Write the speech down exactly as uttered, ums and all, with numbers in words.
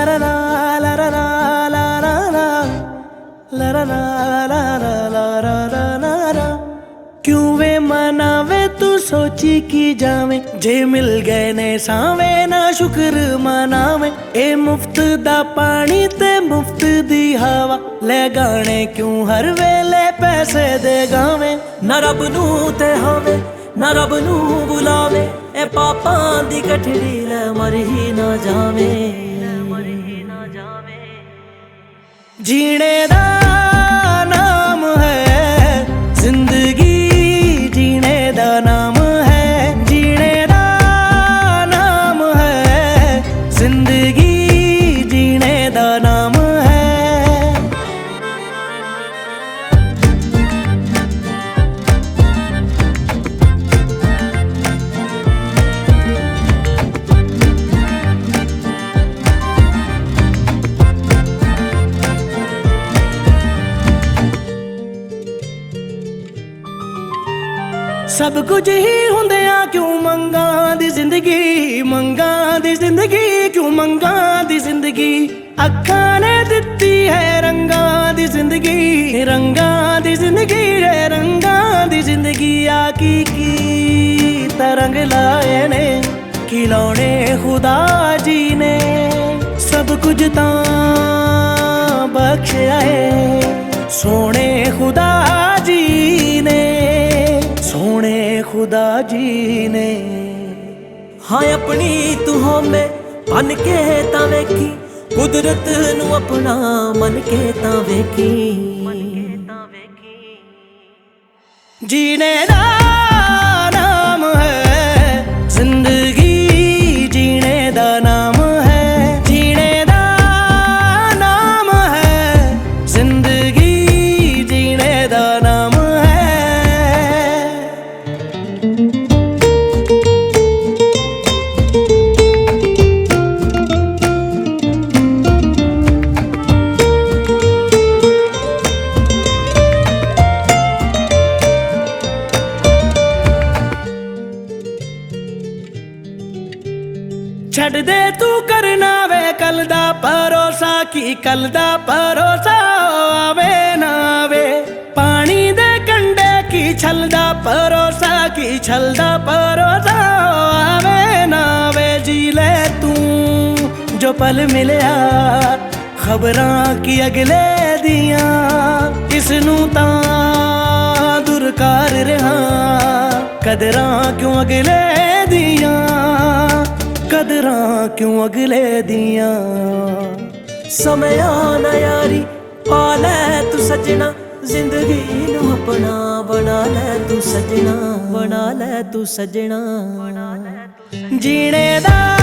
ला ला ला ला ला ला ला ला ला ला ला ला ला ला ला। क्यों वे मनावे तू सोची की जावे, जे मिल गए ने सावे ना शुक्र मनावे। ए मुफ्त दा पानी ते मुफ्त दी हवा, ले गाने क्यों हर वेले पैसे दे गावे। ना रब नू ते होवे ना रब नू बुलावे, ए पापां दी गठड़ी ले मर ही ना जावे। जीने दा नाम है जिंदगी, जीने दा नाम है, जीने दा नाम है जिंदगी, जीने दा नाम है। सब कुछ ही हुंदिया क्यों मंगा दी जिंदगी, मंगा दी जिंदगी क्यों मंगा दी जिंदगी। अखां ने दिती है रंगा दी जिंदगी, रंगा दी जिंदगी रे रंगा दी जिंदगी। आकी की तरंग लाए ने खिलौने खुदा जी ने, सब कुछ तां बख्शया है सोने खुदा जी ने, सोने खुदा जी ने। हाँ अपनी तू होमे बन के ता वेखी, कुदरत नू अपना मन के ता वेखी। जीने दा नाम है जिंदगी, जीने दा नाम है, जीने दा नाम है जिंदगी, जीने दा नाम है। छड़ दे तू करना वे कल दा भरोसा, की कल दा भरोसा आवे ना आवे। पानी दे कंडे की छल दा भरोसा, की छल दा भरोसा आवे ना आवे। जी ले तू जो पल मिलया खबरां की अगले दियां, इसनू तां दुरकार रहा कदरां क्यों अगले दियां, कदरां क्यों अगले दियां। समय आना यारी पालै तू सजना, जिंदगी नू अपना बना ले तू सजना, बना ले तू सजना। जीने दा